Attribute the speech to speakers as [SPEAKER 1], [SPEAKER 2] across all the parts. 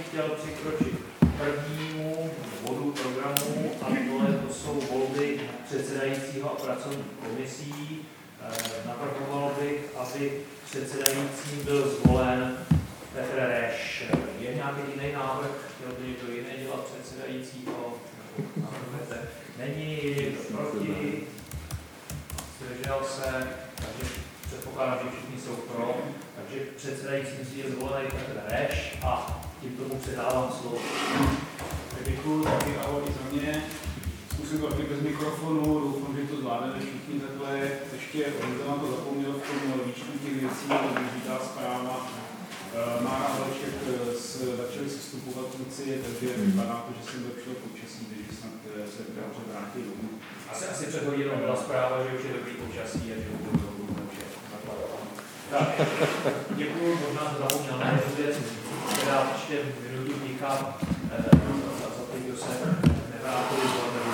[SPEAKER 1] bych chtěl přikročit k prvnímu bodu programu, a to jsou volby předsedajícího a pracovních komisí. Navrhoval bych, aby předsedajícím byl zvolen Petr Reš. Je nějaký jiný návrh? Chtěl by někdo jiný dělat předsedajícího? Není, proti? Zdržel se? Takže předpokládám, že všichni jsou pro. Takže předsedajícím je zvolený Petr Reš a tímto mu předávám slovo.
[SPEAKER 2] Děkuji, taky ahoj za mě. Zkusím to taky bez mikrofonu, doufám, že to zvládneme všichni takhle. Ještě Honza to zapomněl v tom výčtu těch věcí, to důležitá zpráva. Mára Haleček začali sestupovat kluci, takže vypadá to, že jsem zlepšil počasí, takže snad se dobře vrátí domů.
[SPEAKER 1] Asi před hodinou byla zpráva, že už je dobrý počasí a že budu domů, takže tak, děkuji, možná to zapomněl na jednu věc, která ještě minutu ticha za ty, kdo se nevrátili,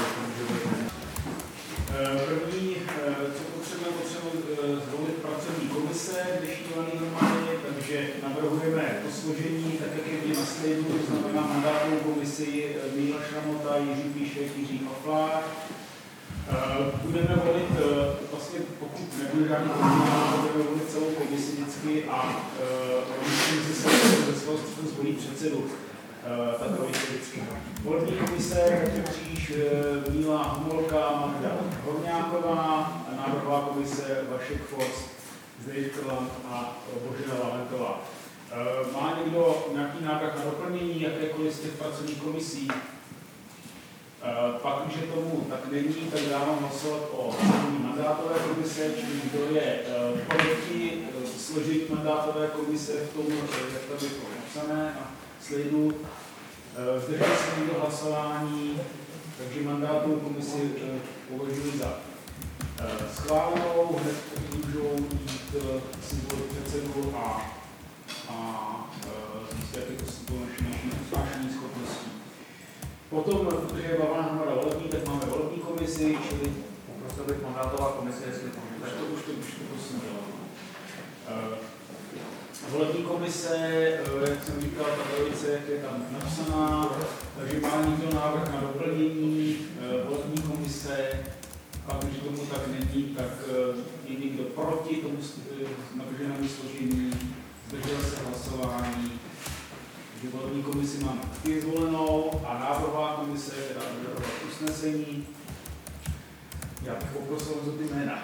[SPEAKER 2] První, co potřebujeme zvolit pracovní komise dnešní valné hromady, takže navrhujeme to složení, tak jak je na slajdu, to znamená mandátovou komisi Míla Šramota, Jiří Píšek, Jiří Paflák. Budeme volit, vlastně pokud nebude žádný kandidát, budeme volit celou komisi vždycky a komisi se ze svého zvolí předsedu. Takový vždycky. Volební komise, Petr Kříž, Míla Homolka, Magda Horňáková, návrhová komise Vašek Forst, Zdeněk Krlant a Božena Valentová. Má někdo nějaký návrh na doplnění jakékoliv z těch pracovních komisí? Pak, když tomu tak není, tak dávám hlasovat o složení mandátové komise, čili kdo je proti složení mandátové komise v tom, jak tady je to napsané a slajdu. Zdržel se někdo hlasování, takže mandátovou komisi považuji za schválenou, hned můžou jít si volit předsedu a zjistit, jak je to naší usnášení schopností. Potom, protože je valná hromada volební, tak máme volební komisi, čili
[SPEAKER 1] poprosil bych mandátová komise, jestli
[SPEAKER 2] tak to už prosím dělám. Volební komise, jak jsem říkal, ta velice, jak je tam napsaná, takže má někdo návrh na doplnění volební komise, a když tomu tak není, tak je někdo proti tomu navrženému složení, zdržel se hlasování. Takže volební komisi máme taky zvolenou a návrhová komise, která bude usnesení. Já bych poprosil za ty jména.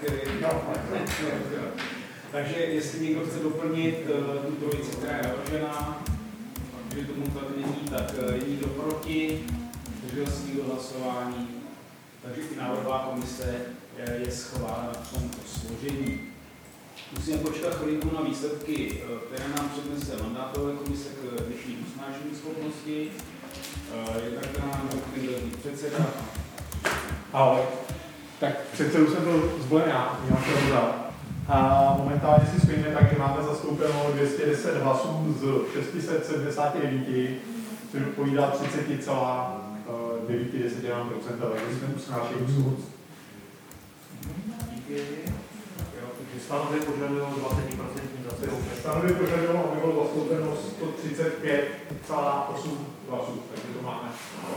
[SPEAKER 2] Takže jestli někdo chce doplnit tu trojici, která je navržená, když tomu tak není, tak je někdo proti, zdržel se někdo hlasování. Takže i návrhová komise je schválena v tomto složení. Musíme počkat chvilinku na výsledky, které nám přednese mandátové komise k dnešní usnášení schopnosti. Jednak která nám bude předseda.
[SPEAKER 3] Ahoj. Tak předsedu jsem byl zvolen já, Milan Šramota. A momentálně si spojíme tak, že máme zastoupeno 210 hlasů z 679, což odpovídá 30,9%, takže jsme usnášení schopnost.
[SPEAKER 1] díky. Stanovy požadují 20% zastoupení.
[SPEAKER 3] Stanovy požadují, aby bylo zastoupeno 135,8 hlasů, takže to máme.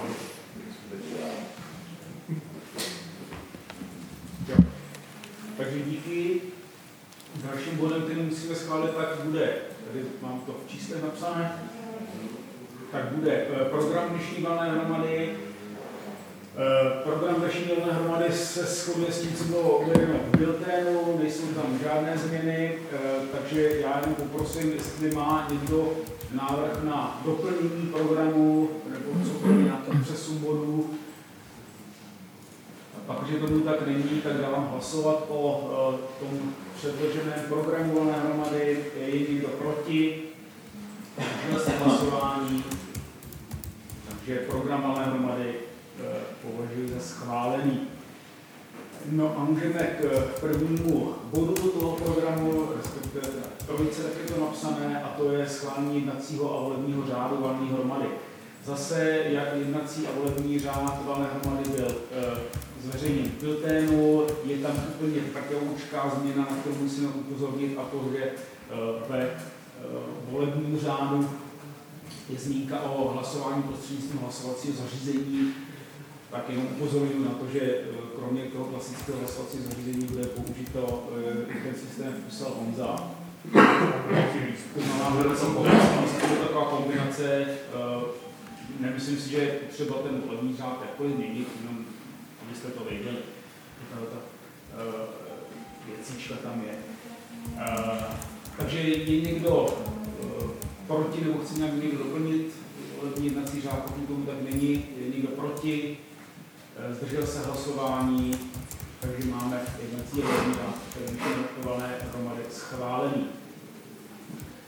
[SPEAKER 2] Takže díky. Dalším bodem, který musíme schválit, tak bude, tady mám to v číslech napsané, tak bude program dnešní valné hromady. Program dnešní valné hromady se shoduje s tím, co bylo uvedeno v bilténu, nejsou tam žádné změny, takže já jenom poprosím, jestli má někdo návrh na doplnění programu nebo cokoliv nějaký přesun bodů. Pak, když tomu tak není, tak dávám hlasovat o tom předloženém programu valné hromady. Je někdo proti? Zdržel se hlasování. Takže program valné hromady považuji za schválený. No a můžeme k prvnímu bodu toho programu, respektive trojice, tak je to napsané, a to je schválení jednacího a volebního řádu valné hromady. Zase, jak jednací a volební řád valné hromady byl zveřejněn v bilténu, je tam úplně takovoučká změna, na kterou musíme upozornit, a to, že ve volebním řádu je zmínka o hlasování prostřednictvím hlasovacího zařízení, tak jenom upozorňuji na to, že kromě toho klasického hlasovacího zařízení bude použito i ten systém Fusel Honza. To znamená, že to je taková kombinace. Nemyslím si, že je třeba ten volební řád jakkoliv měnit, jenom abyste to věděli. Věcíčka tam je. Takže je někdo proti, nebo chce nějak někdo doplnit volební jednací řád, pokud tomu tak není, je někdo proti, zdržel se hlasování, takže máme jednací volební řád, které je hromady schválený.